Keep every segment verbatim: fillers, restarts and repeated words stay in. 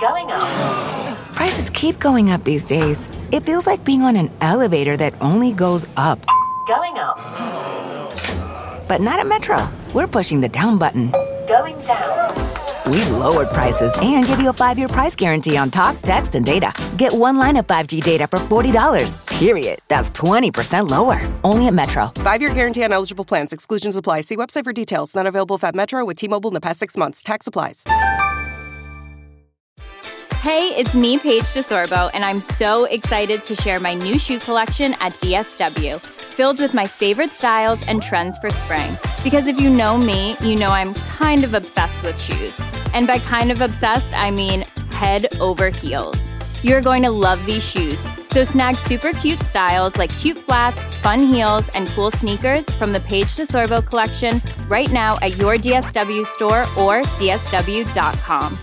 Going up. Prices keep going up these days. It feels like being on an elevator that only goes up. Going up. But not at Metro. We're pushing the down button. Going down. We've lowered prices and give you a five-year price guarantee on talk, text, and data. Get one line of five G data for forty dollars. Period. That's twenty percent lower. Only at Metro. Five-year guarantee on eligible plans. Exclusions apply. See website for details. Not available at Metro with T-Mobile in the past six months. Tax applies. Hey, it's me, Paige DeSorbo, and I'm so excited to share my new shoe collection at D S W, filled with my favorite styles and trends for spring. Because if you know me, you know I'm kind of obsessed with shoes. And by kind of obsessed, I mean head over heels. You're going to love these shoes. So snag super cute styles like cute flats, fun heels, and cool sneakers from the Paige DeSorbo collection right now at your D S W store or D S W dot com.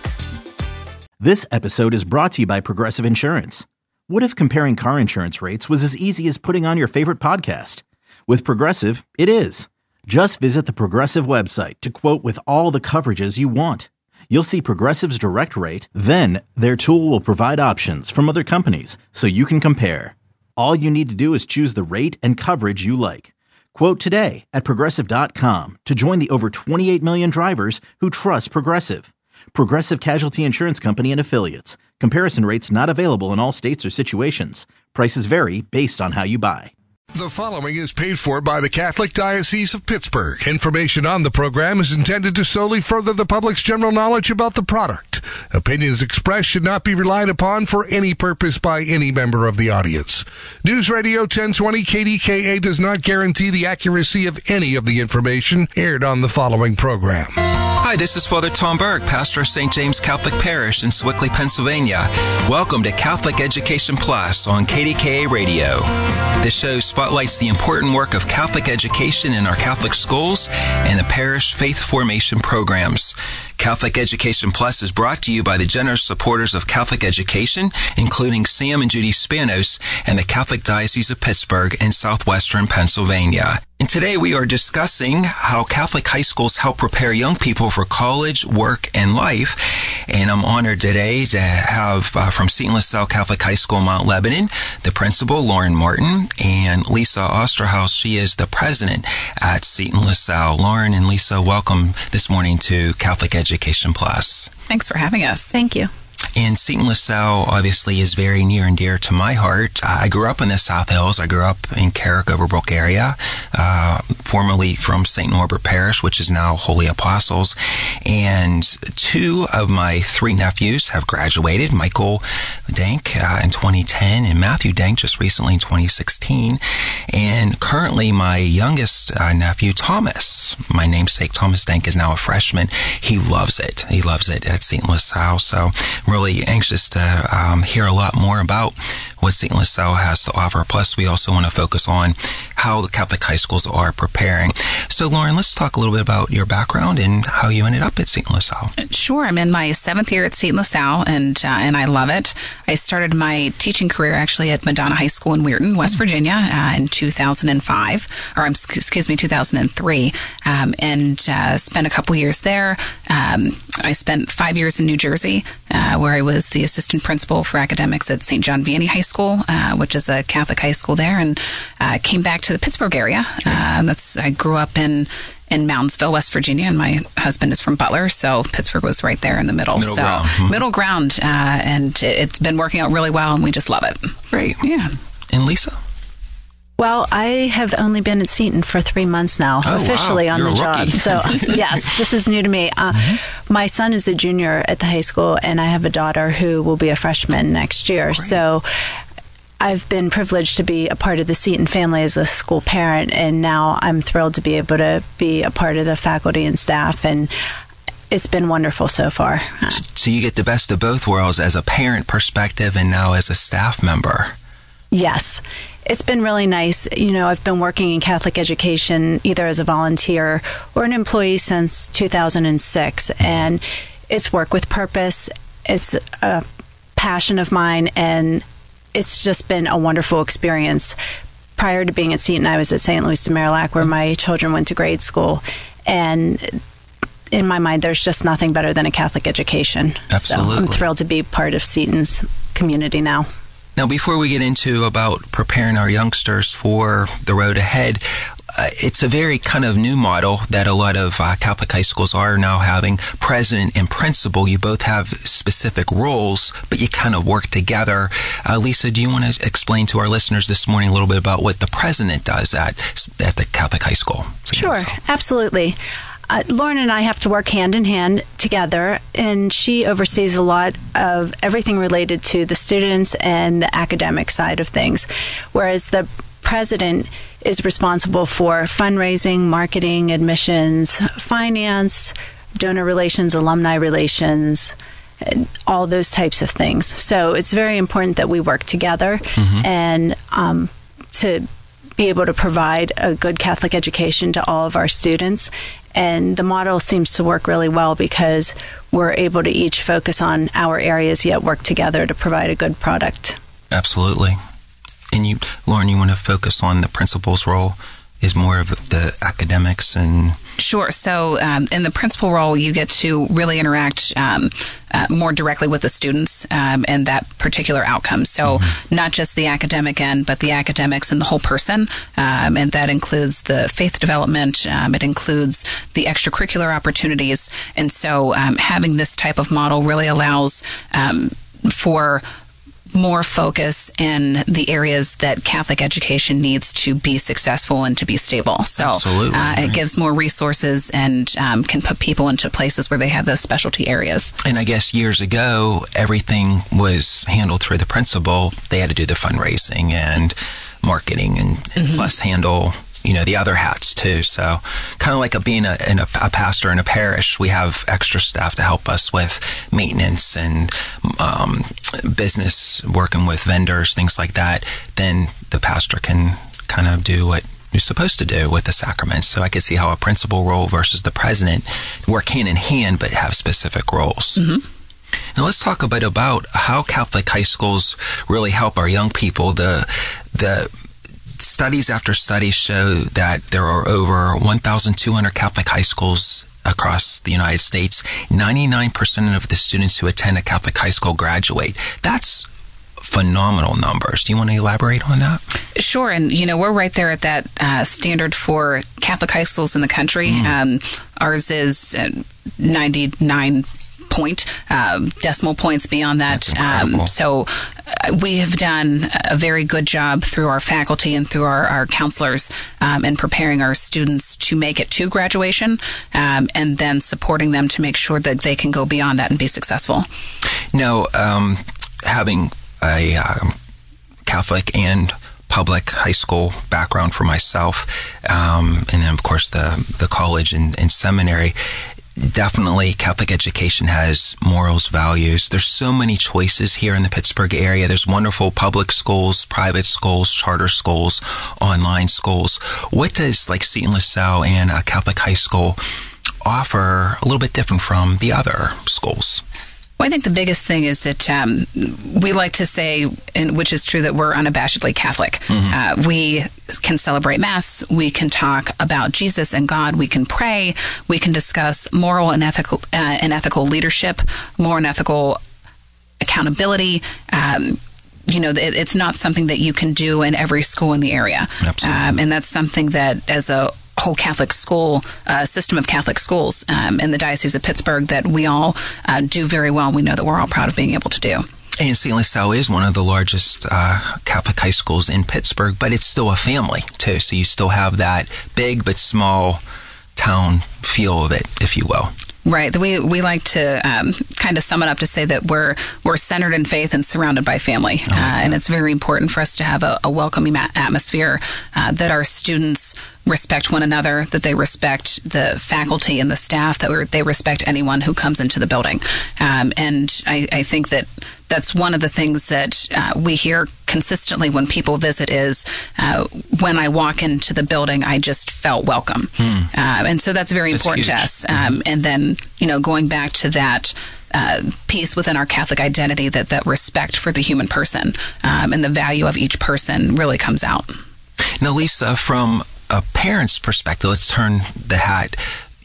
This episode is brought to you by Progressive Insurance. What if comparing car insurance rates was as easy as putting on your favorite podcast? With Progressive, it is. Just visit the Progressive website to quote with all the coverages you want. You'll see Progressive's direct rate, then their tool will provide options from other companies so you can compare. All you need to do is choose the rate and coverage you like. Quote today at Progressive dot com to join the over twenty-eight million drivers who trust Progressive. Progressive Casualty Insurance Company and Affiliates. Comparison rates not available in all states or situations. Prices vary based on how you buy. The following is paid for by the Catholic Diocese of Pittsburgh. Information on the program is intended to solely further the public's general knowledge about the product. Opinions expressed should not be relied upon for any purpose by any member of the audience. News Radio ten twenty K D K A does not guarantee the accuracy of any of the information aired on the following program. Hi, this is Father Tom Berg, pastor of Saint James Catholic Parish in Sewickley, Pennsylvania. Welcome to Catholic Education Plus on K D K A Radio. This show spotlights the important work of Catholic education in our Catholic schools and the parish faith formation programs. Catholic Education Plus is brought to you by the generous supporters of Catholic education, including Sam and Judy Spanos and the Catholic Diocese of Pittsburgh in southwestern Pennsylvania. And today we are discussing how Catholic high schools help prepare young people for college, work, and life. And I'm honored today to have uh, from Saint LaSalle Catholic High School, Mount Lebanon, the principal, Lauren Martin, and Lisa Osterhaus. She is the president at Saint LaSalle. Lauren and Lisa, welcome this morning to Catholic Education Plus. Thanks for having us. Thank you. And Saint LaSalle obviously is very near and dear to my heart. I grew up in the South Hills. I grew up in Carrick Overbrook area, uh, formerly from Saint Norbert Parish, which is now Holy Apostles. And two of my three nephews have graduated, Michael Dank uh, in twenty ten and Matthew Dank just recently in twenty sixteen. And currently my youngest uh, nephew, Thomas, my namesake Thomas Dank, is now a freshman. He loves it. He loves it at Saint LaSalle. So really anxious to um, hear a lot more about what Saint LaSalle has to offer. Plus, we also want to focus on how the Catholic high schools are preparing. So, Lauren, let's talk a little bit about your background and how you ended up at Saint LaSalle. Sure. I'm in my seventh year at Saint LaSalle, and uh, and I love it. I started my teaching career actually at Madonna High School in Weirton, West Virginia, uh, in two thousand five, or um, excuse me, two thousand three, um, and uh, spent a couple years there. Um, I spent five years in New Jersey, uh, where I was the assistant principal for academics at Saint John Vianney High School, uh, which is a Catholic high school there, and uh, came back to the Pittsburgh area. Uh, that's I grew up in in Moundsville, West Virginia, and my husband is from Butler, so Pittsburgh was right there in the middle. Middle so ground. Mm-hmm. middle ground, uh, and it's been working out really well, and we just love it. Great. Yeah. And Lisa? Well, I have only been at Seton for three months now, oh, officially wow. on You're the a job. rookie. So, yes, this is new to me. Uh, mm-hmm. My son is a junior at the high school, and I have a daughter who will be a freshman next year. Great. So I've been privileged to be a part of the Seton family as a school parent, and now I'm thrilled to be able to be a part of the faculty and staff, and it's been wonderful so far. So you get the best of both worlds as a parent perspective and now as a staff member. Yes. It's been really nice. You know, I've been working in Catholic education either as a volunteer or an employee since two thousand six, and it's work with purpose. It's a passion of mine, and it's just been a wonderful experience. Prior to being at Seton, I was at Saint Louis de Marillac, where my children went to grade school, and in my mind, there's just nothing better than a Catholic education. Absolutely. So I'm thrilled to be part of Seton's community now. Now, before we get into about preparing our youngsters for the road ahead, uh, it's a very kind of new model that a lot of uh, Catholic high schools are now having. President and principal, you both have specific roles, but you kind of work together. Uh, Lisa, do you want to explain to our listeners this morning a little bit about what the president does at at the Catholic high school? Sure, absolutely. Uh, Lauren and I have to work hand in hand together, and she oversees a lot of everything related to the students and the academic side of things, whereas the president is responsible for fundraising, marketing, admissions, finance, donor relations, alumni relations, all those types of things. So it's very important that we work together mm-hmm. and um, to be able to provide a good Catholic education to all of our students. And the model seems to work really well because we're able to each focus on our areas yet work together to provide a good product. Absolutely. And you, Lauren, you want to focus on the principal's role is more of the academics and... Sure. So um, in the principal role, you get to really interact um, uh, more directly with the students um, and that particular outcome. So mm-hmm. not just the academic end, but the academics and the whole person. Um, and that includes the faith development. Um, it includes the extracurricular opportunities. And so um, having this type of model really allows um, for more focus in the areas that Catholic education needs to be successful and to be stable. So Absolutely, uh, right. it gives more resources and um, can put people into places where they have those specialty areas. And I guess years ago, everything was handled through the principal. They had to do the fundraising and marketing and, and mm-hmm. plus handle you know, the other hats too. So kind of like a, being a, in a, a pastor in a parish, we have extra staff to help us with maintenance and um, business, working with vendors, things like that. Then the pastor can kind of do what you're supposed to do with the sacraments. So I can see how a principal role versus the president work hand in hand, but have specific roles. Mm-hmm. Now let's talk a bit about how Catholic high schools really help our young people. The the Studies after studies show that there are over one thousand two hundred Catholic high schools across the United States. ninety-nine percent of the students who attend a Catholic high school graduate. That's phenomenal numbers. Do you want to elaborate on that? Sure. And, you know, we're right there at that uh, standard for Catholic high schools in the country. Mm. Um, ours is uh, ninety-nine point, uh, decimal points beyond that. Um, so uh, we have done a very good job through our faculty and through our, our counselors um, in preparing our students to make it to graduation um, and then supporting them to make sure that they can go beyond that and be successful. Now, um, having a um, Catholic and public high school background for myself, um, and then, of course, the, the college and, and seminary, definitely Catholic education has morals, values. There's so many choices here in the Pittsburgh area. There's wonderful public schools, private schools, charter schools, online schools. What does like Seton LaSalle and a Catholic high school offer a little bit different from the other schools? Well, I think the biggest thing is that um, we like to say, and which is true, that we're unabashedly Catholic. Mm-hmm. Uh, we can celebrate Mass. We can talk about Jesus and God. We can pray. We can discuss moral and ethical uh, and ethical leadership, moral and ethical accountability. Um, you know, it, it's not something that you can do in every school in the area. Absolutely. Um, and that's something that, as a whole Catholic school uh, system of Catholic schools um, in the Diocese of Pittsburgh, that we all uh, do very well. And we know that we're all proud of being able to do. And Seton LaSalle is one of the largest uh, Catholic high schools in Pittsburgh, but it's still a family too. So you still have that big but small town feel of it, if you will. Right. We we like to um, kind of sum it up to say that we're we're centered in faith and surrounded by family, oh, uh, and it's very important for us to have a, a welcoming atmosphere, uh, that our students respect one another, that they respect the faculty and the staff, that we're, they respect anyone who comes into the building. Um, and I, I think that that's one of the things that uh, we hear consistently when people visit is, uh, when I walk into the building, I just felt welcome. Hmm. Uh, and so that's very that's important huge. to us. Um, mm-hmm. And then, you know, going back to that uh, piece within our Catholic identity, that that respect for the human person um, and the value of each person really comes out. Now, Lisa, from a parent's perspective, let's turn the hat.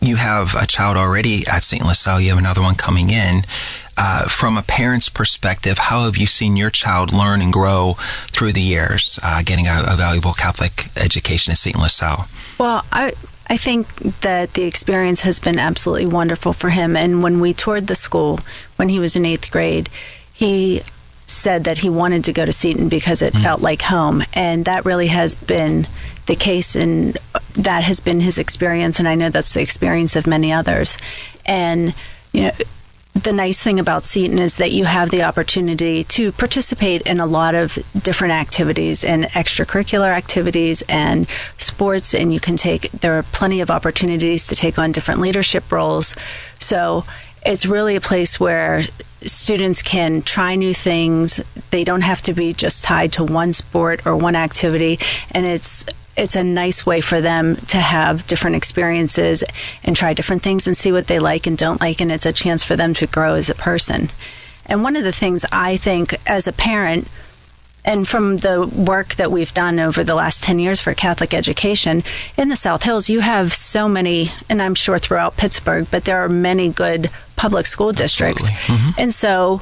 you have a child already at Saint LaSalle. You have another one coming in. Uh, from a parent's perspective, how have you seen your child learn and grow through the years, uh, getting a, a valuable Catholic education at Saint LaSalle? Well, I I think that the experience has been absolutely wonderful for him. And when we toured the school, when he was in eighth grade, he said that he wanted to go to Seton because it mm. felt like home. And that really has been the case, and that has been his experience. And I know that's the experience of many others. And, you know, the nice thing about Seton is that you have the opportunity to participate in a lot of different activities and extracurricular activities and sports, and you can take, there are plenty of opportunities to take on different leadership roles. So it's really a place where students can try new things. They don't have to be just tied to one sport or one activity, and it's it's a nice way for them to have different experiences and try different things and see what they like and don't like, and it's a chance for them to grow as a person. And one of the things I think as a parent, and from the work that we've done over the last ten years for Catholic education, in the South Hills, you have so many, and I'm sure throughout Pittsburgh, but there are many good public school districts. Mm-hmm. And so,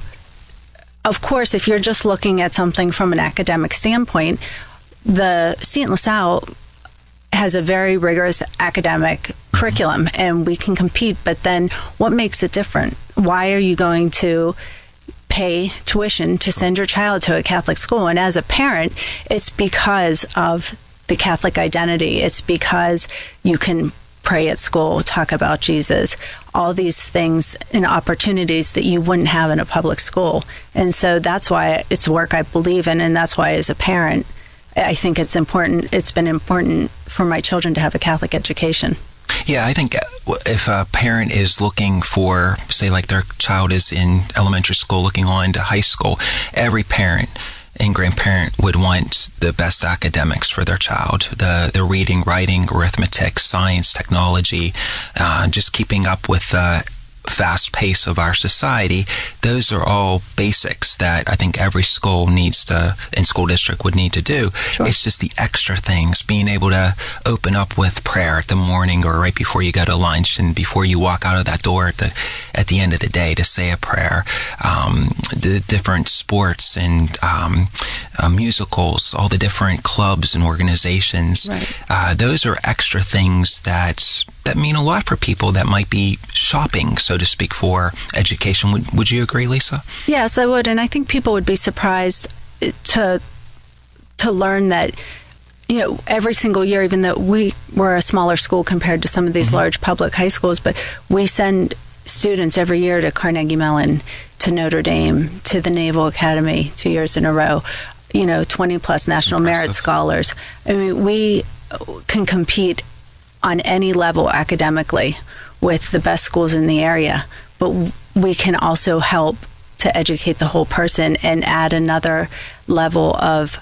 of course, if you're just looking at something from an academic standpoint, the Saint LaSalle has a very rigorous academic curriculum, and we can compete. But then what makes it different? Why are you going to pay tuition to send your child to a Catholic school? And as a parent, it's because of the Catholic identity. It's because you can pray at school, talk about Jesus, all these things and opportunities that you wouldn't have in a public school. And so that's why it's work I believe in, and that's why as a parent, I think it's important. It's been important for my children to have a Catholic education. Yeah, I think if a parent is looking for, say, like their child is in elementary school looking on to high school, every parent and grandparent would want the best academics for their child. The the reading, writing, arithmetic, science, technology, uh, just keeping up with the fast pace of our society. Those are all basics that I think every school needs to, and school district would need to do. Sure. It's just the extra things, being able to open up with prayer at the morning or right before you go to lunch and before you walk out of that door at the at the end of the day to say a prayer. Um, the different sports and um, uh, musicals, all the different clubs and organizations. Right. Uh, those are extra things that that mean a lot for people that might be shopping, so to speak, for education. Would would you agree, Lisa? Yes, I would, and I think people would be surprised to to learn that, you know, every single year, even though we were a smaller school compared to some of these mm-hmm. large public high schools, but we send students every year to Carnegie Mellon, to Notre Dame, to the Naval Academy, two years in a row. You know, twenty plus National Merit Scholars. I mean, we can compete on any level academically with the best schools in the area, but we can also help to educate the whole person and add another level of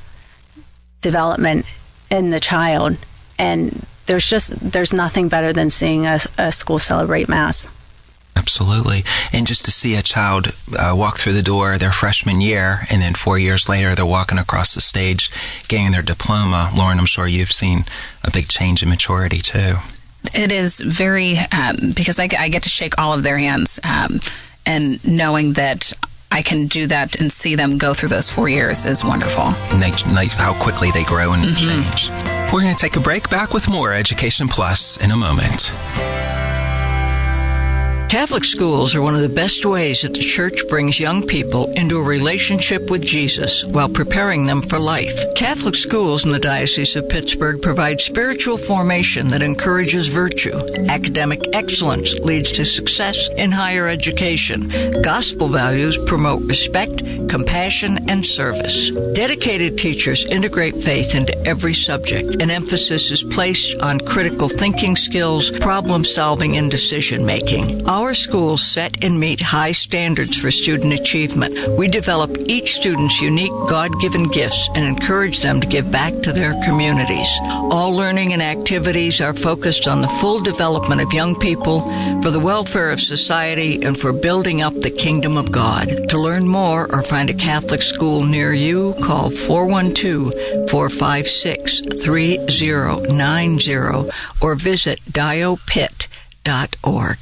development in the child. And there's just, there's nothing better than seeing a, a school celebrate Mass. Absolutely. And just to see a child uh, walk through the door their freshman year, and then four years later they're walking across the stage getting their diploma. Lauren, I'm sure you've seen a big change in maturity too. It is very, um, because I, I get to shake all of their hands, um, and knowing that I can do that and see them go through those four years is wonderful. And they, like how quickly they grow and mm-hmm. change. We're going to take a break. Back with more Education Plus in a moment. Catholic schools are one of the best ways that the Church brings young people into a relationship with Jesus while preparing them for life. Catholic schools in the Diocese of Pittsburgh provide spiritual formation that encourages virtue. Academic excellence leads to success in higher education. Gospel values promote respect, compassion, and service. Dedicated teachers integrate faith into every subject. An emphasis is placed on critical thinking skills, problem solving, and decision making. Our schools set and meet high standards for student achievement. We develop each student's unique God-given gifts and encourage them to give back to their communities. All learning and activities are focused on the full development of young people, for the welfare of society, and for building up the kingdom of God. To learn more or find a Catholic school near you, call four one two, four five six, three zero nine zero or visit diopit dot org.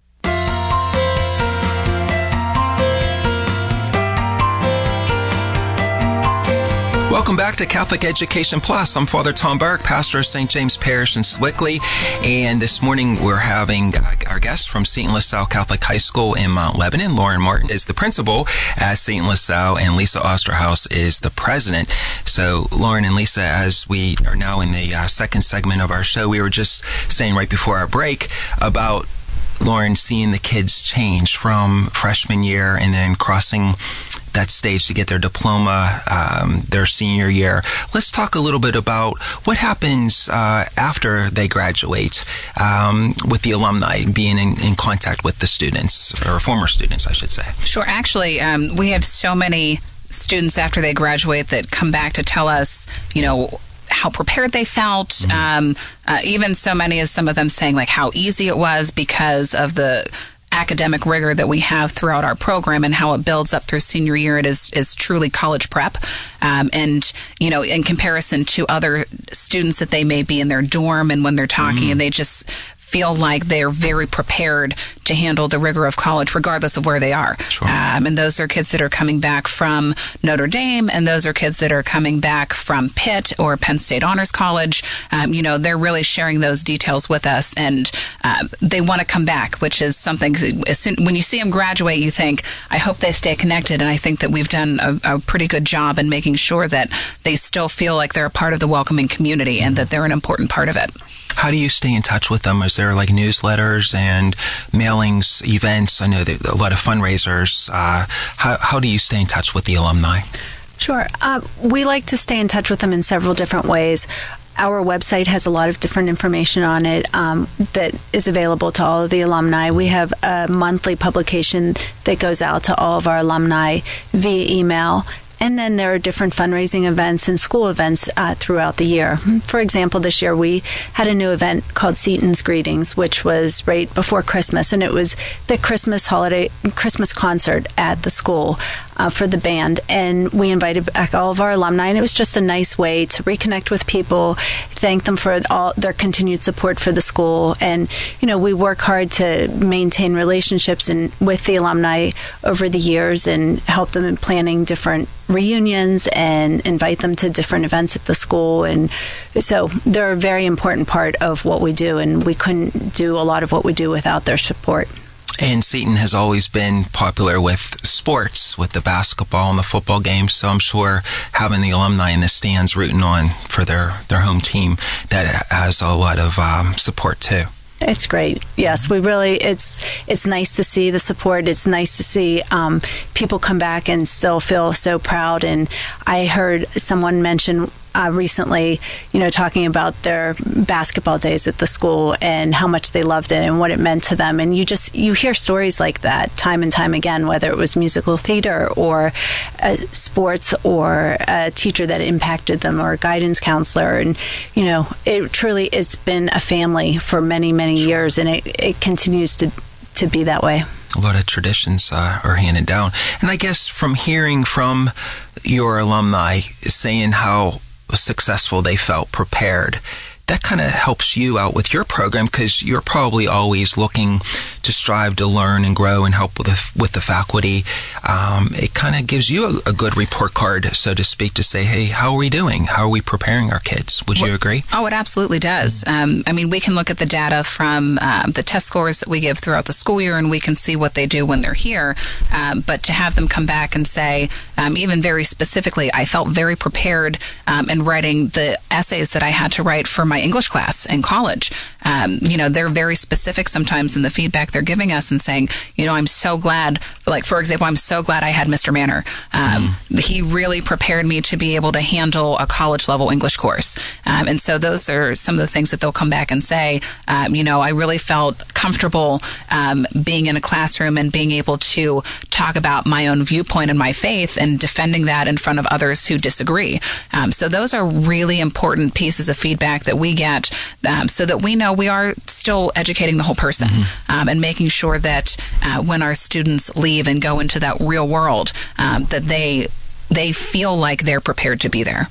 Welcome back to Catholic Education Plus. I'm Father Tom Burke, pastor of Saint James Parish in Sewickley, and this morning we're having uh, our guest from Saint LaSalle Catholic High School in Mount Lebanon. Lauren Martin is the principal at Saint LaSalle, and Lisa Osterhaus is the president. So, Lauren and Lisa, as we are now in the uh, second segment of our show, we were just saying right before our break about Lauren seeing the kids change from freshman year and then crossing that stage to get their diploma um, their senior year. Let's talk a little bit about what happens uh, after they graduate um, with the alumni, being in, in contact with the students, or former students, I should say. Sure. Actually, um, we have so many students after they graduate that come back to tell us, you know, how prepared they felt, mm-hmm. um, uh, even so many as some of them saying like how easy it was because of the academic rigor that we have throughout our program and how it builds up through senior year. It is, is truly college prep. Um, and, you know, in comparison to other students that they may be in their dorm and when they're talking mm-hmm. and they just feel like they're very prepared to handle the rigor of college regardless of where they are. Sure. Um, and those are kids that are coming back from Notre Dame, and those are kids that are coming back from Pitt or Penn State Honors College. Um, you know, they're really sharing those details with us, and uh, they want to come back, which is something, as soon, when you see them graduate, you think, I hope they stay connected, and I think that we've done a, a pretty good job in making sure that they still feel like they're a part of the welcoming community and that they're an important part of it. How do you stay in touch with them? Is there like newsletters and mailings, events? I know that a lot of fundraisers. Uh, how, how do you stay in touch with the alumni? Sure. Uh, we like to stay in touch with them in several different ways. Our website has a lot of different information on it um, that is available to all of the alumni. We have a monthly publication that goes out to all of our alumni via email. And then there are different fundraising events and school events uh, throughout the year. For example, this year we had a new event called Seton's Greetings, which was right before Christmas, and it was the Christmas holiday, Christmas concert at the school uh, for the band. And we invited back all of our alumni, and it was just a nice way to reconnect with people, thank them for all their continued support for the school. And, you know, we work hard to maintain relationships and with the alumni over the years and help them in planning different reunions and invite them to different events at the school. And so they're a very important part of what we do, and we couldn't do a lot of what we do without their support. And Seton has always been popular with sports, with the basketball and the football games, so I'm sure having the alumni in the stands rooting on for their, their home team, that has a lot of um, support too. It's great. Yes, we really, it's it's nice to see the support. It's nice to see um, people come back and still feel so proud. And I heard someone mention uh, recently, you know, talking about their basketball days at the school and how much they loved it and what it meant to them. And you just, you hear stories like that time and time again, whether it was musical theater or uh, sports or a teacher that impacted them or a guidance counselor. And, you know, it truly, it's been a family for many, many years, and it, it continues to, to be that way. A lot of traditions uh, are handed down. And I guess from hearing from your alumni saying how successful they felt prepared, that kind of helps you out with your program, because you're probably always looking to strive to learn and grow and help with the, with the faculty. Um, it kind of gives you a, a good report card, so to speak, to say, hey, how are we doing? How are we preparing our kids? Would you agree? Oh, it absolutely does. Um, I mean, we can look at the data from um, the test scores that we give throughout the school year, and we can see what they do when they're here. Um, but to have them come back and say, um, even very specifically, I felt very prepared um, in writing the essays that I had to write for my English class in college. Um, you know, they're very specific sometimes in the feedback they're giving us and saying, you know, I'm so glad, like, for example, I'm so glad I had Mister Manor. Um, mm. He really prepared me to be able to handle a college level English course. Um, and so those are some of the things that they'll come back and say, um, you know, I really felt comfortable um, being in a classroom and being able to talk about my own viewpoint and my faith and defending that in front of others who disagree. Um, so those are really important pieces of feedback that we get um, so that we know we are still educating the whole person mm-hmm. um, and making sure that uh, when our students leave and go into that real world, um, that they they feel like they're prepared to be there.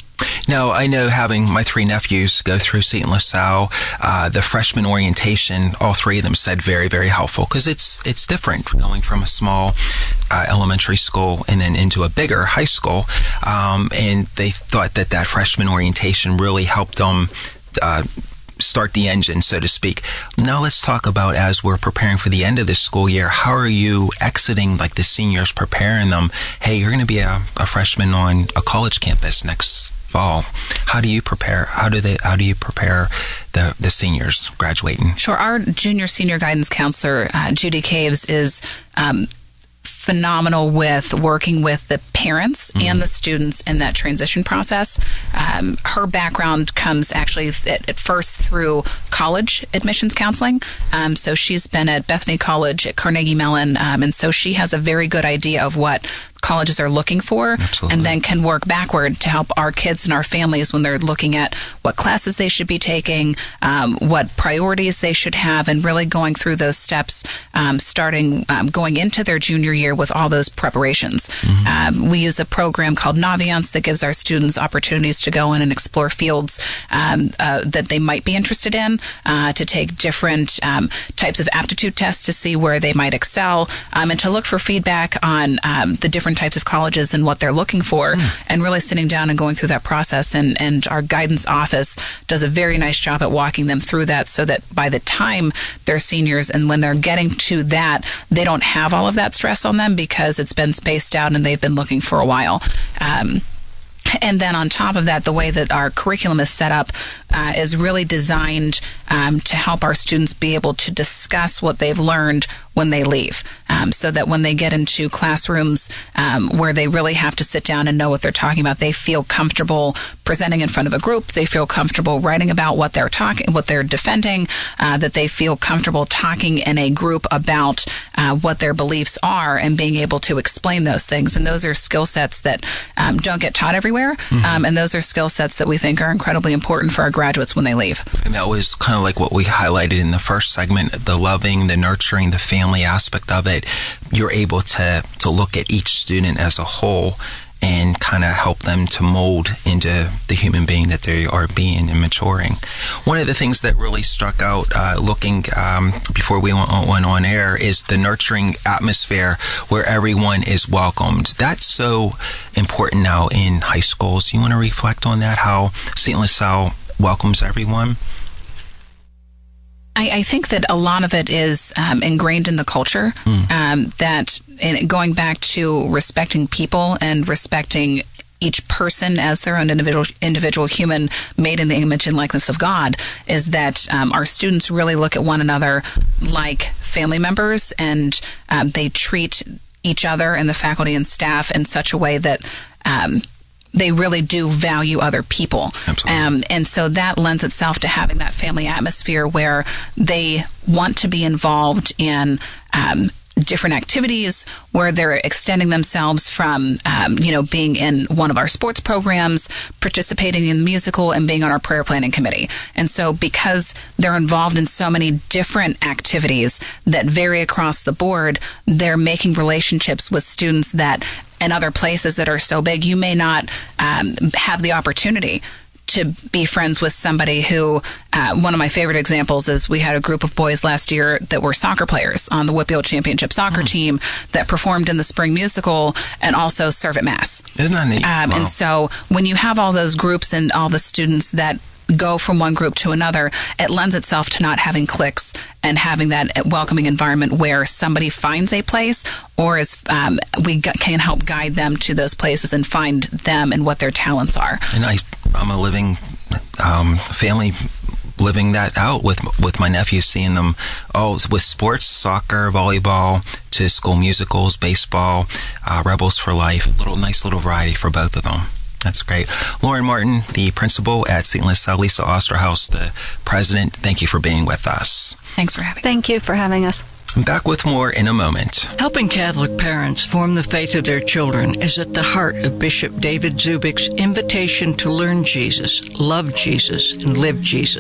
Now, I know having my three nephews go through Saint LaSalle, uh, the freshman orientation, all three of them said very, very helpful because it's it's different going from a small uh, elementary school and then into a bigger high school. Um, and they thought that that freshman orientation really helped them uh, start the engine, so to speak. Now let's talk about, as we're preparing for the end of this school year, how are you exiting, like the seniors, preparing them? Hey, you're going to be a, a freshman on a college campus next fall. How do you prepare? How do they? How do you prepare the the seniors graduating? Sure. Our junior senior guidance counselor, uh, Judy Caves, is Um, phenomenal with working with the parents mm-hmm. and the students in that transition process. Um, her background comes actually at, at first through college admissions counseling. Um, so she's been at Bethany College, at Carnegie Mellon, um, and so she has a very good idea of what colleges are looking for. Absolutely. And then can work backward to help our kids and our families when they're looking at what classes they should be taking, um, what priorities they should have, and really going through those steps, um, starting um, going into their junior year with all those preparations. Mm-hmm. Um, we use a program called Naviance that gives our students opportunities to go in and explore fields um, uh, that they might be interested in, uh, to take different um, types of aptitude tests to see where they might excel, um, and to look for feedback on um, the different types of colleges and what they're looking for, mm. and really sitting down and going through that process. And, and our guidance office does a very nice job at walking them through that so that by the time they're seniors and when they're getting to that, they don't have all of that stress on them because it's been spaced out and they've been looking for a while. Um, And then on top of that, the way that our curriculum is set up uh, is really designed um, to help our students be able to discuss what they've learned when they leave, um, so that when they get into classrooms um, where they really have to sit down and know what they're talking about, they feel comfortable presenting in front of a group. They feel comfortable writing about what they're talking, what they're defending. Uh, that they feel comfortable talking in a group about uh, what their beliefs are and being able to explain those things. And those are skill sets that um, don't get taught everywhere. Mm-hmm. Um, and those are skill sets that we think are incredibly important for our graduates when they leave. And that was kind of like what we highlighted in the first segment, the loving, the nurturing, the family aspect of it. You're able to, to look at each student as a whole and kind of help them to mold into the human being that they are being and maturing. One of the things that really struck out uh, looking um, before we went on, went on air is the nurturing atmosphere where everyone is welcomed. That's so important now in high schools. You want to reflect on that, how Saint LaSalle welcomes everyone? I, I think that a lot of it is um, ingrained in the culture, mm. um, that in, going back to respecting people and respecting each person as their own individual individual human made in the image and likeness of God, is that um, our students really look at one another like family members, and um, they treat each other and the faculty and staff in such a way that um, they really do value other people. Um, and so that lends itself to having that family atmosphere where they want to be involved in um, different activities, where they're extending themselves from, um, you know, being in one of our sports programs, participating in the musical, and being on our prayer planning committee. And so because they're involved in so many different activities that vary across the board, they're making relationships with students that in other places that are so big, you may not um, have the opportunity to be friends with somebody who, uh, one of my favorite examples is we had a group of boys last year that were soccer players on the Whitfield Championship soccer mm. team that performed in the spring musical and also serve at Mass. Isn't that neat? Um, wow. And so when you have all those groups and all the students that go from one group to another, it lends itself to not having cliques and having that welcoming environment where somebody finds a place, or is um, we can help guide them to those places and find them and what their talents are. And I, I'm a living um, family living that out with with my nephews, seeing them all with sports, soccer, volleyball, to school musicals, baseball, uh, Rebels for Life. Little nice little variety for both of them. That's great. Lauren Martin, the principal at Saint LaSalle, Lisa Osterhaus, the president, thank you for being with us. Thanks for having us. Thank you for having us. I'm back with more in a moment. Helping Catholic parents form the faith of their children is at the heart of Bishop David Zubik's invitation to learn Jesus, love Jesus, and live Jesus.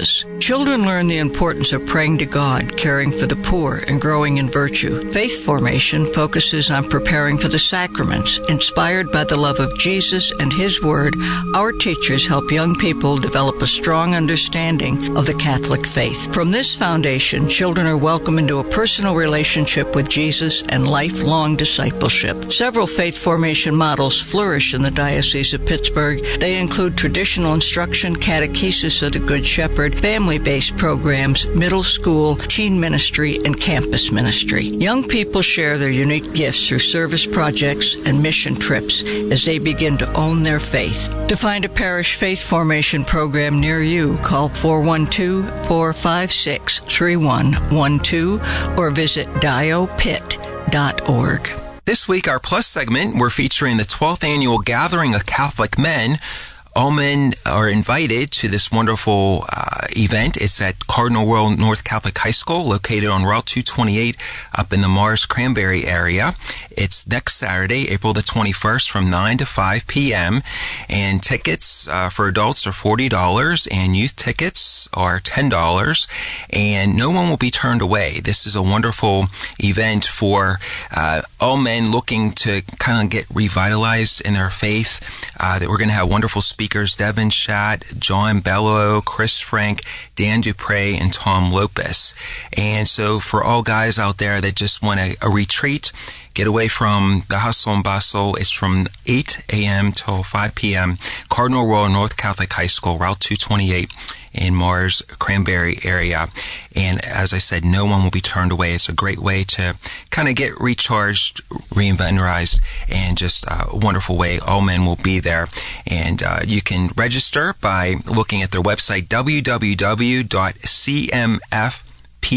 Children learn the importance of praying to God, caring for the poor, and growing in virtue. Faith formation focuses on preparing for the sacraments. Inspired by the love of Jesus and His Word, our teachers help young people develop a strong understanding of the Catholic faith. From this foundation, children are welcomed into a personal relationship with Jesus and lifelong discipleship. Several faith formation models flourish in the Diocese of Pittsburgh. They include traditional instruction, catechesis of the Good Shepherd, family-based programs, middle school, teen ministry, and campus ministry. Young people share their unique gifts through service projects and mission trips as they begin to own their faith. To find a parish faith formation program near you, call four one two, four five six, three one one two or visit dio pit dot org. This week, our Plus segment, we're featuring the twelfth Annual Gathering of Catholic Men. All men are invited to this wonderful uh, event. It's at Cardinal Royal North Catholic High School, located on Route two twenty-eight up in the Mars Cranberry area. It's next Saturday, April the twenty-first from nine to five p.m. And tickets uh, for adults are forty dollars and youth tickets are ten dollars. And no one will be turned away. This is a wonderful event for uh, all men looking to kind of get revitalized in their faith. Uh, that we're going to have wonderful speakers. Devin Schatt, John Bello, Chris Frank, Dan Dupre, and Tom Lopez. And so for all guys out there that just want a, a retreat, get away from the hustle and bustle, it's from eight a.m. till five p.m. Cardinal Royal North Catholic High School, Route two twenty-eight in Mars Cranberry area. And as I said, no one will be turned away. It's a great way to kind of get recharged, reinvigorized, and just a wonderful way. All men will be there. And uh, you can register by looking at their website, w w w dot c m f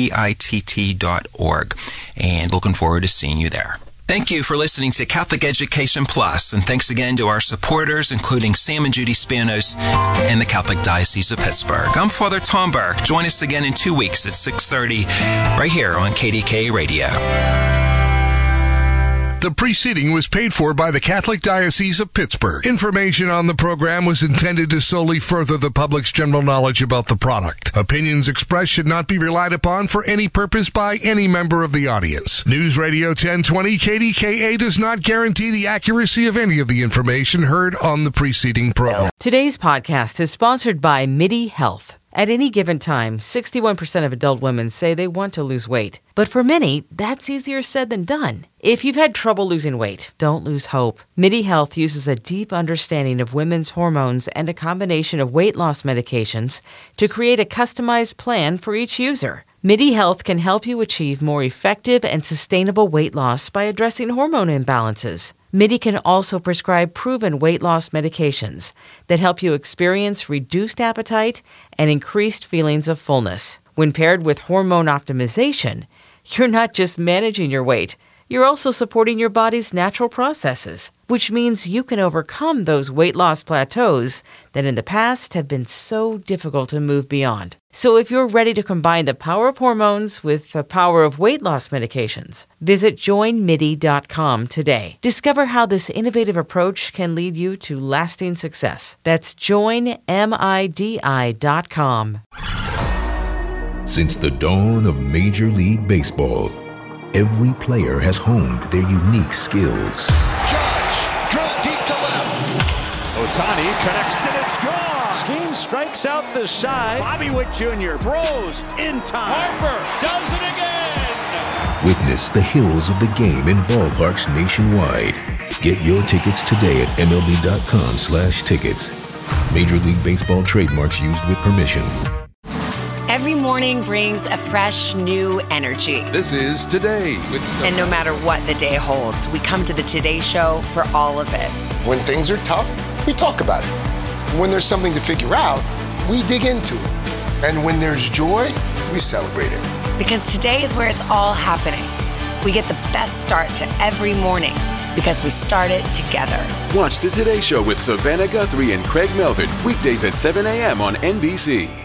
pitt dot org. And looking forward to seeing you there. Thank you for listening to Catholic Education Plus, and thanks again to our supporters, including Sam and Judy Spanos and the Catholic Diocese of Pittsburgh. I'm Father Tom Burke. Join us again in two weeks at six thirty right here on K D K A Radio. The preceding was paid for by the Catholic Diocese of Pittsburgh. Information on the program was intended to solely further the public's general knowledge about the product. Opinions expressed should not be relied upon for any purpose by any member of the audience. News Radio ten twenty K D K A does not guarantee the accuracy of any of the information heard on the preceding program. Today's podcast is sponsored by MIDI Health. At any given time, sixty-one percent of adult women say they want to lose weight. But for many, that's easier said than done. If you've had trouble losing weight, don't lose hope. MIDI Health uses a deep understanding of women's hormones and a combination of weight loss medications to create a customized plan for each user. MIDI Health can help you achieve more effective and sustainable weight loss by addressing hormone imbalances. MIDI can also prescribe proven weight loss medications that help you experience reduced appetite and increased feelings of fullness. When paired with hormone optimization, you're not just managing your weight, you're also supporting your body's natural processes, which means you can overcome those weight loss plateaus that in the past have been so difficult to move beyond. So if you're ready to combine the power of hormones with the power of weight loss medications, visit join midi dot com today. Discover how this innovative approach can lead you to lasting success. That's join midi dot com. Since the dawn of Major League Baseball, every player has honed their unique skills. Judge, drill deep to left. Ohtani connects and it's gone. Skeen strikes out the side. Bobby Witt Junior throws in time. Harper does it again. Witness the hills of the game in ballparks nationwide. Get your tickets today at M L B dot com slash tickets. Major League Baseball trademarks used with permission. Every morning brings a fresh, new energy. This is Today with Sophie. And no matter what the day holds, we come to the Today Show for all of it. When things are tough, we talk about it. When there's something to figure out, we dig into it. And when there's joy, we celebrate it. Because today is where it's all happening. We get the best start to every morning because we start it together. Watch the Today Show with Savannah Guthrie and Craig Melvin, weekdays at seven a.m. on N B C.